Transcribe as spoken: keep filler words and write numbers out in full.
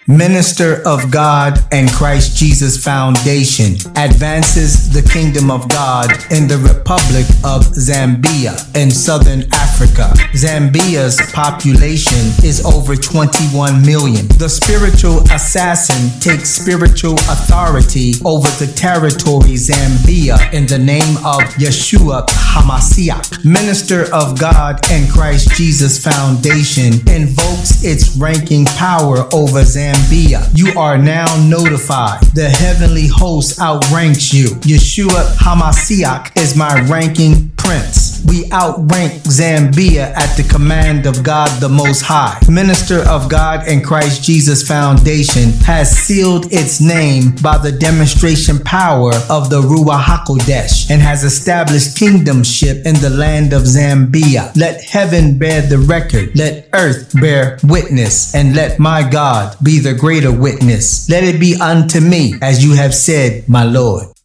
Minister of God and Christ Jesus Foundation advances the kingdom of God in the Republic of Zambia in Southern Africa. Zambia's population is over twenty-one million. The spiritual assassin takes spiritual authority over the territory Zambia in the name of Yeshua HaMashiach. Minister of God and Christ Jesus Foundation invokes its ranking power over Zambia. You are now notified. The heavenly host outranks you. Yeshua HaMashiach is my ranking prince. We outrank Zambia at the command of God the Most High. Minister of God and Christ Jesus Foundation has sealed its name by the demonstration power of the Ruach HaKodesh and has established kingdomship in the land of Zambia. Let heaven bear the record. Let earth bear witness. And let my God be the greater witness. Let it be unto me as you have said, my Lord.